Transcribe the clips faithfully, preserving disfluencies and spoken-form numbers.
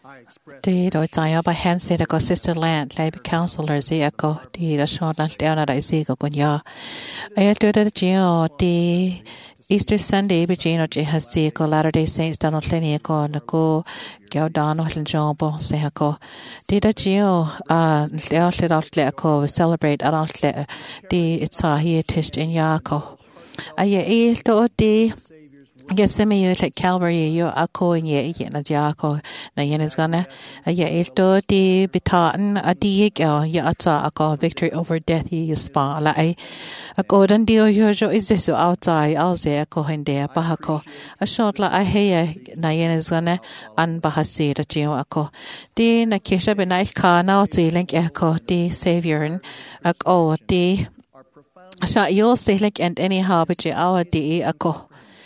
Di do tayo ba hansi da ko sister land lab counselor zi ako di da short lang down at I see ko kunya. Ay to da gio di Easter Sunday bi gino ji has di ko Latter Day Saints Donald Lenny ko na ko gao dan o hlon bo se ako. Di da gio uh leo lit out le ko celebrate at out le di itsa hi tish in ya ko. Ay e to di Yes, me you like Calvary you ako ye ye na ja ako na yen is gonna ye esto di bitaten a di yo ya ata ako victory over death you spa la ai ako dan dio yo jo is this outside alze ako hinde pa ako a short la a he na yen is gonna an bahasi da jio ako di na kisha be nice ka na ti link ako di savior ako di sha yo se like and anyhow but you our di ako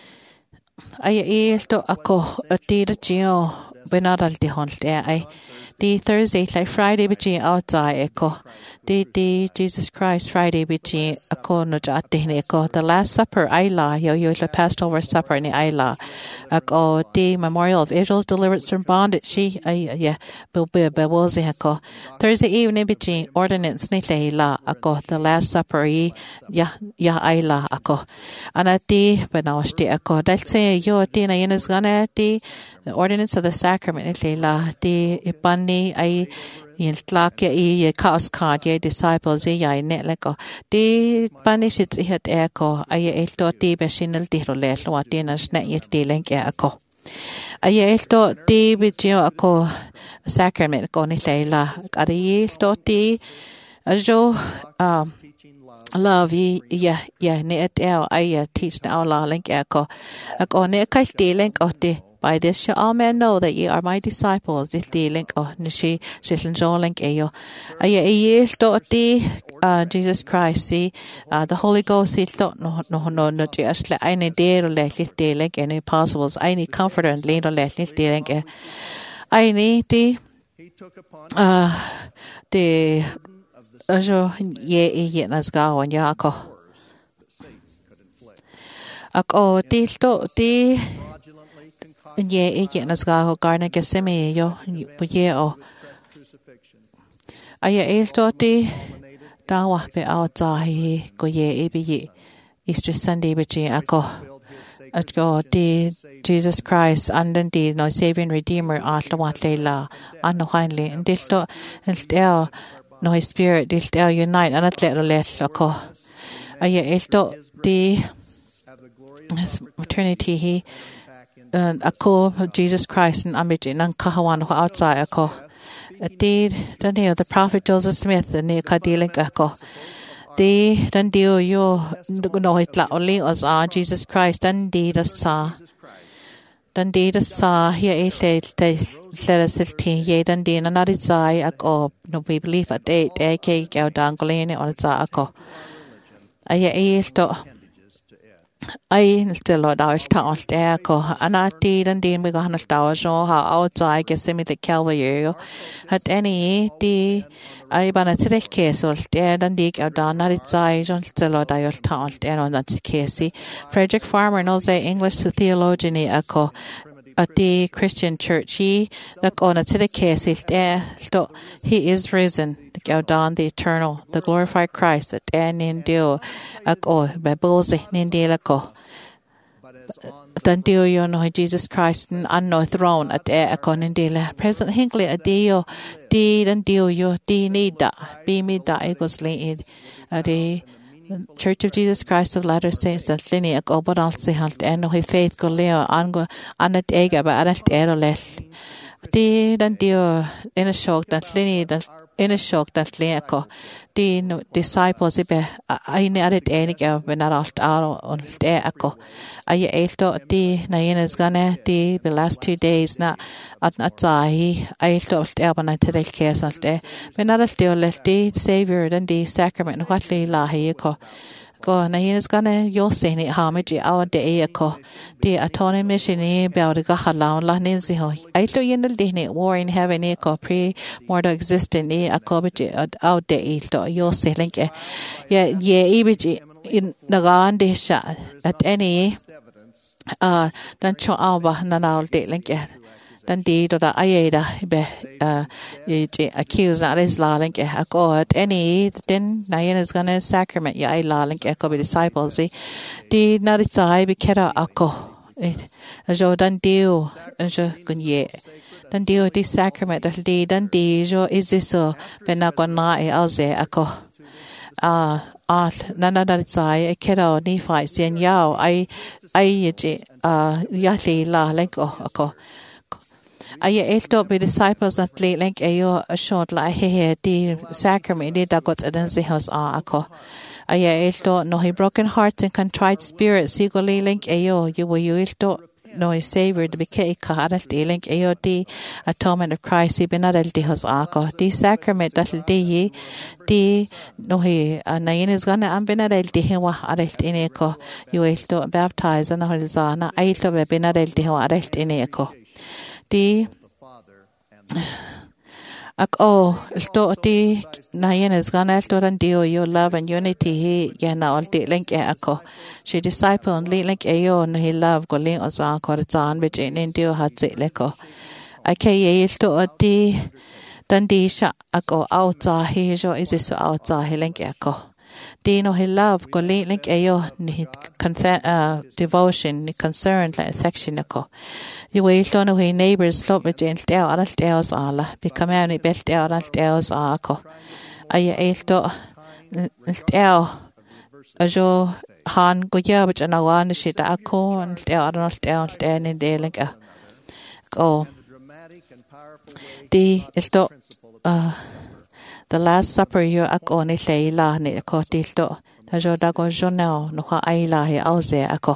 Ay esto ako ati da gio benadal di honte ay di Thursday like Friday bichi outside ako di di Jesus Christ Friday bichi ako no jati ni ako the last supper ay la yo yo the Passover supper ni ay la ako di memorial of Israel's deliverance from bondage she ay yeah be be be was ako Thursday evening bichi ordinance ni la ako the last supper y ya ya ay la ako anati benawsti ako dahil say yo di na yun is gonna di the ordinance of the sacrament ni la di ipani ay yin tlak ya i kaos card ya disciples ya ne leko di panishit ihat eko ay elto di beshinal di role lo atina sna yet di link eko ay elto di bidyo ako sacrament ko ni la ari elto di ajo um love ya ya ne et ay teach na la link eko ako ne kai di link o di By this shall all men know that ye are my disciples. This the link oh nishi shilin jo link ayo. Aya aye sto ti Jesus Christ see uh, the Holy Ghost see sto no no no no ti asle aine de le lit de link any possibles aine comforter and lead le lit de link aine ti uh de ajo ye ye nas ga on ya ko. Ako ti sto ti ye ye nas ga ho garna geseme yo ye o aya eltoti dawa be outside go ye ebi Easter Sunday bichi ako at go di Jesus Christ and the no saving redeemer atla watlela anno finally and disto and still no his spirit disto unite and atlet less ako aya elto di eternity he Uh, ako Jesus Christ and amiji nang kahawan ho outside ako did dan dio the prophet Joseph Smith and ne kadiling ako di dan dio yo no hitla only as uh, Jesus Christ dan di da sa dan di da sa here e se te sela silti ye dan di na nari sai ako no we believe at eight ak gao dangolene on za ako aya e sto I still lot our town there ko anati dan din we gonna tower so how outside get semi the Calvary at any di I bana tirek case or there dan dik out down not it's I don't still lot our town there on that case Frederick Farmer knows a English theologian ako at the Christian church he like on a tirek case there so he is risen go down the eternal the glorified Christ that and dio ako babose nindila ko dan dio yo no Jesus Christ on no throne at e ako nindila President Hinckley a dio di dan dio yo di nida be me da egosly at the Church of Jesus Christ of Latter Saints that lini ako bodal se halt and no faith go leo ango anat ega ba arat ero les di dan dio in a shock that lini that in a shock that leko the disciples ibe aine adet enig av benaralt aro on ste ako ay elto di na yenes gane di the last two days na at natai ay elto ste abana tedel kesalte benaralt dio les di savior then the sacrament what le la ko go na yenes gane yo sene hamiji our day ko the atone mission e about ga halaun la ninzi ho ay to yenel dine war in heaven e ko pre more existent e akobiji out day to yo selink ye ye ibiji in nagande sha at any uh dan cho aba nanal de link dan di do da ayeda be uh accuse na is la link a god any then nayan is gonna sacrament ya I la link a disciples di na ri sai be kera ako jo dan dio jo kunye dan dio di sacrament dal di dan di jo is this so be na ko na e alze ako ah ah nana da sai e kera ni fai sien yao I I je ah ya le la link ako Aya elto be disciples at late link ayo a short la he di sacrament di da got adan se house a ako. Aya elto no he broken heart and contrite spirit sigoli link ayo you will you elto no he savior to be ke ka adal di link ayo di atonement of Christ he ben adal di house a ako. Di sacrament that di ye di no he na yin is gonna am ben adal di he wa adal di ne ko you elto baptize and hol zana ay elto be ben adal di wa adal di ne ko. Di ak oh sto ti na yen is gonna sto dan dio your love and unity he ya na all di link e ako she disciple and link e yo no he love go link os a ko tan be in dio hat se le ko ake ye sto ti dan di sha ako out a he jo is so out a he link e ako di no he love go link e yo ni uh, devotion ni concern like affection ako you will don't know he neighbors love with in stell all stells alla become any best out all stells ako ay elto stell ajo han go ya but na wan shit ako and stell all stell stand in de like go di elto uh the last supper you ako ni leila ni ko tilto ajo da go jonao no ha ai la he auze ako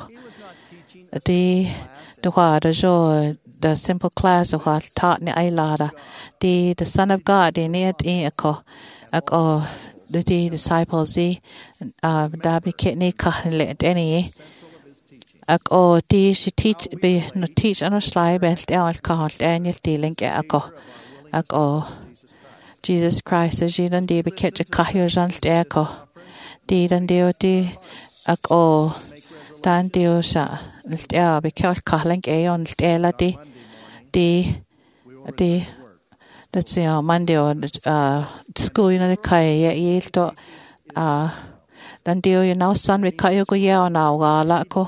di the what the the simple class of what taught ni ai lara the the son of God in it in ako ako the disciples the uh da be kitni ka le any ako the she teach be no teach ano slide best out ka Daniel dealing ako ako Jesus Christ as you dan de be kitch ka here jan ako the dan de the ako dan dio sha stia be kjalt kalling e on stela di di di that's you Monday uh school you know the kai ye to uh dan dio you now son we kai go ye on our la ko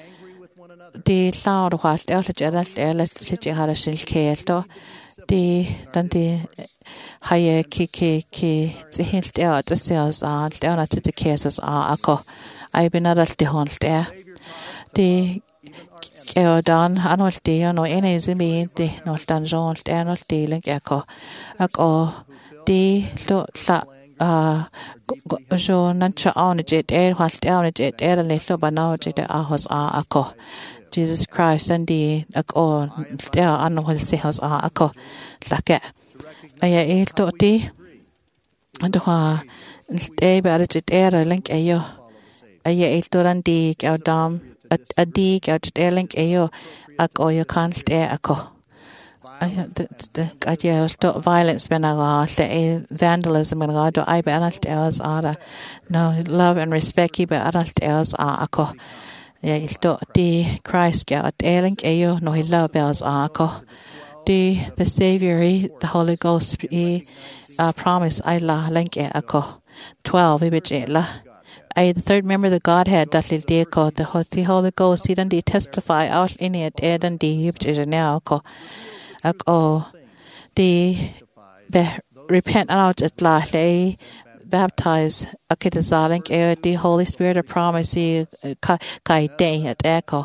di sound of what else just else sit har sil ke to di dan di haye ki ki ki ti helt er det ses a det er til cases a ako I been at the hon there the Keodan anol de no ene zimi de no dan jon der no dealing ako ako de lo sa a jo nan cha on jet er halt er jet er le so banao jet a hos a ako Jesus Christ and the ako der anol se hos a ako lake aya e to ti ando ha e ba jet er link ayo aya e to ran di Keodam a di ga te link ayo ako yo kan ste ako ay the ga sto violence ben aga le vandalism ben aga do I be analt as ara no love and respect be analt as ako ya sto di Christ ga te link ayo no he love as ako di the savior the Holy Ghost e promise I la link ako twelve be la I, the third member of the Godhead, that little day called the Holy Ghost, he done testify out in it, ed and the which is now called, oh, the repent out at last, they baptize, okay, the Zalink, eh, the Holy Spirit of promise, he kai day at echo.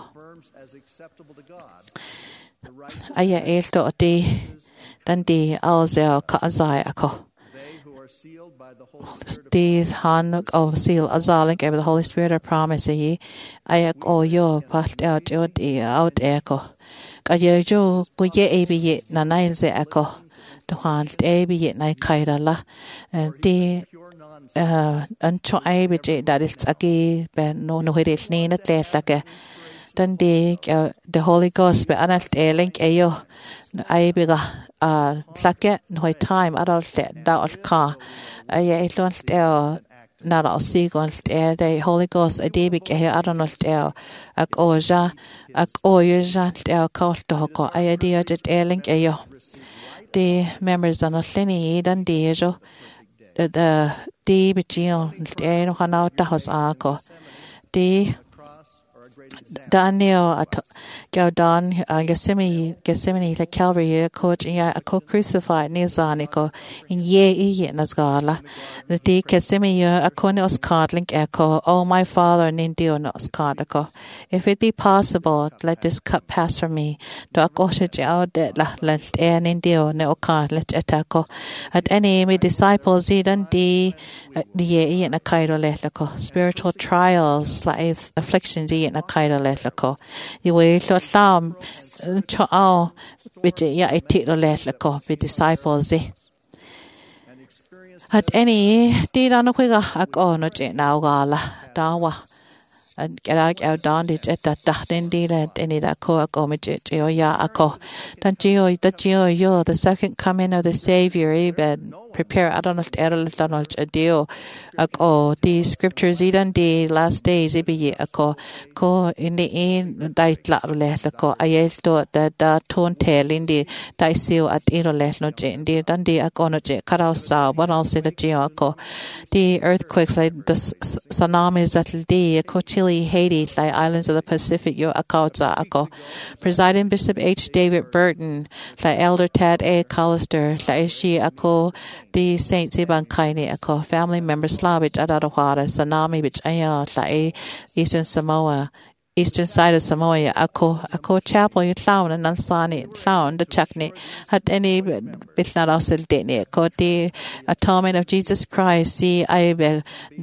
Aya elto di, dan di alzel ka azai ako. These han of seal azaling of the Holy Spirit of promise ye ayak o yo pat out out out echo ka ye jo ko ye ebi ye na nai ze echo to han ebi ye nai kaira la de uh an cho ebi je that is aki ben no no hidis ni na tle sake dan de the Holy Ghost be anast link ayo ebi ga uh sake no time adult da ka ay ilon steo not all seagull air the Holy Ghost a debik a aronal air ac oja ac oja air cost to hoko I idea jet airlink ayo the members on a slinny dan dejo the D Bigion air no hana tahos ako the Daniel at Gaudan Gethsemane Gethsemane la Calvary coach ya a co crucified nizaniko in ye e nasgala the D Gethsemane a conos cardlink echo oh my father nindio nos cardako if it be possible let this cup pass from me to akosha jao de la let air nindio ne okar let etako at any me disciples zidan di ye e na kairo letako spiritual trials like afflictions e na kairo letako you will so some cho ao which ya it lo letako be disciples e at any di na no kwiga ako no je na gala dawa and get out out down it at that that in di that any that ko ako me je yo ya ako dan jo the jo yo the second coming of the savior even prepare I don't know errol donald a deal ako the scriptures idan the last days ibi ako ko in the in dait la le ako ayes to that the tone tail in the dai seal at iro le no je in the dan the ako no je karao sa what else the je ako the earthquakes like the tsunamis that the ako Chile Haiti like islands of the Pacific yo akauza ako presiding Bishop H David Burton like Elder Tad A Collister like she ako the Saint Siban Kaini ako family members Slavic Adadawara Sanami which aya like Eastern Samoa Eastern side of Samoa ako ako chapel you sound and nansani sound the chakni had any bit not also deni ko the atonement of Jesus Christ see I be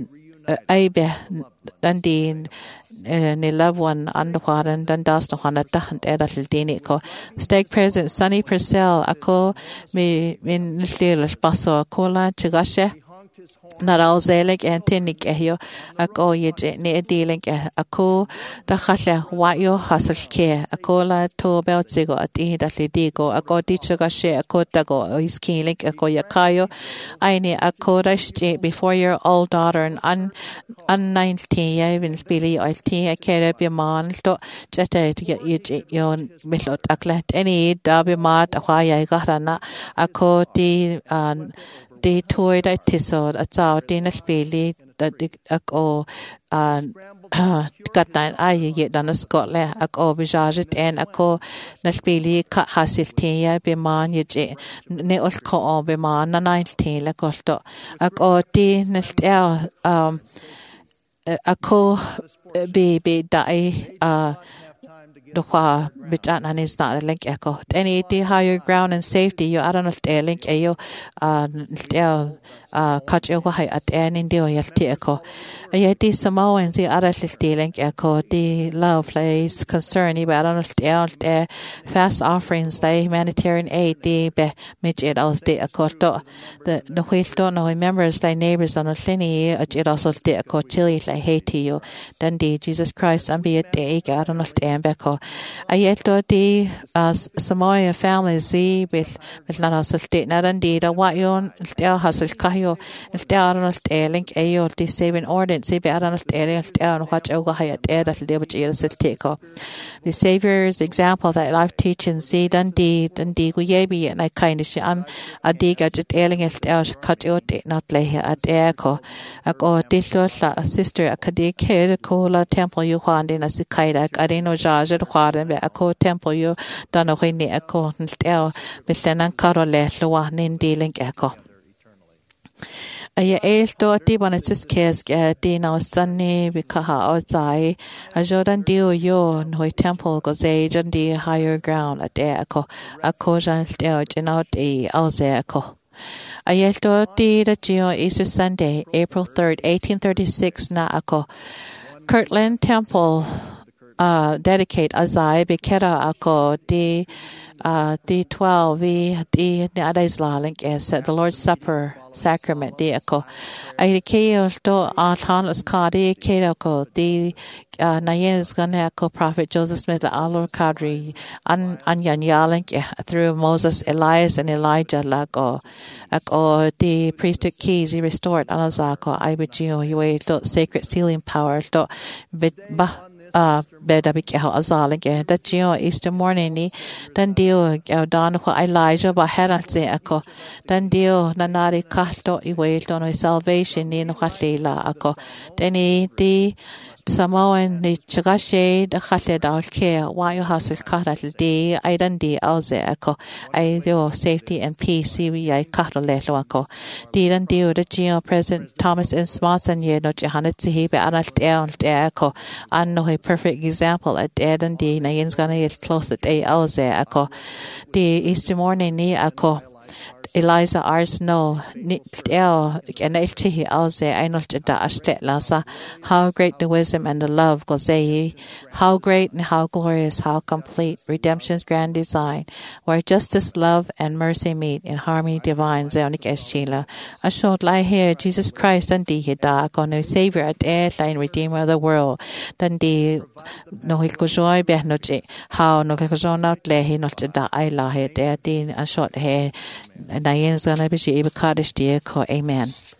I be dandi ni loved one underwater dan das no hana tahant era dini ko stake president Sunny Purcell ako me min lil paso kola chigashe Naral Zelig and Tinnik ehio ako ye ne dealing ako da khatle wayo hasal ke ako la to belt zigo at i da lidigo ako dichaga she ako tago is killing ako yakayo aini ako rashti before your old daughter and un un nineteen ya even spili it akere be man to jete to get you yon milot aklet any dabi mat akwa garana ako di the toy that tisod at out in a spili that ako and got nine I yet done a Scotland ako bijajet and ako na spili ka hasilti ya be man ye ne os ko be man na nineteen la kosto ako ti nestel um ako be be dai uh Doha bitan and is not a link echo. Any the higher ground and safety you I don't know a link ayo uh still uh catch your high at an indio yalti echo. Ayati Samoans the other link echo the love place concern but I don't know still the fast offerings the humanitarian aid the be mitch it also the echo the the which don't know members the neighbors on a slinny it also the echo Chile like Haiti you then the Jesus Christ and be a day I don't know stand back Ayeto di Samoa families see with with not also state not indeed a what yon still has kayo still on a link ayo the saving ordinance see be on a still watch over hayat air that the which is take the Savior's example that life teaching see done deed and di guyebi and I kind of am a dig at it ailing it out cut your not lay here at echo a go this a sister a kadik head cola temple you hand in a sikaidak I didn't know judge Quaden be ako temple you done away ni ako stel besenan karole loa nin dealing ako Aya el do ti bonetis kes ke ti na sanni bikaha ozai a jordan dio yo no temple go age and the higher ground at ako ako jan stel genot e auze ako Aya do ti the geo Easter Sunday April third eighteen thirty-six na ako Kirtland Temple uh, dedicate Azai Bikera Ako D uh D twelve V D Nadaisla link is the Lord's Supper sacrament D Ako. I Keo to Athanas Kadi Kedako D uh Nayen's Ganako Prophet Joseph Smith Alor Kadri An Anyan Yalink through Moses, Elias and Elijah Lago Ako the priesthood keys he restored Anazako I Bujio Yue to sacred sealing power to Ba uh beda big how azalink that geo Easter morning ni dan dio don ho Elijah ba heranse ako dan dio nanari kahto iwe to no salvation ni no khatila ako deni di Samoan ni chagashe da khate da ke wa yo hasil kharat di aidan di auze ako ai dio safety and peace we I kahto le lo ako di dan dio the geo President Thomas and Swanson ye no jahanat sihi be anal down ako an no perfect example at Ed and D. Nayen's gonna get close at eight hours there. Ako the Easter morning ni ako Eliza Ars no ni el and elchi hours there. I not da ashtet lasa. How great the wisdom and the love gozei. How great and how glorious, how complete redemption's grand design, where justice, love, and mercy meet in harmony divine. Zeonik eschila. A short lie here, Jesus Christ and D. Hida no Savior at air line Redeemer of the world. Dan di no hilkujoy behnoje. How no hilkujon out lehi not da I la he there din a short hair. Nayen's gonna be able to Amen.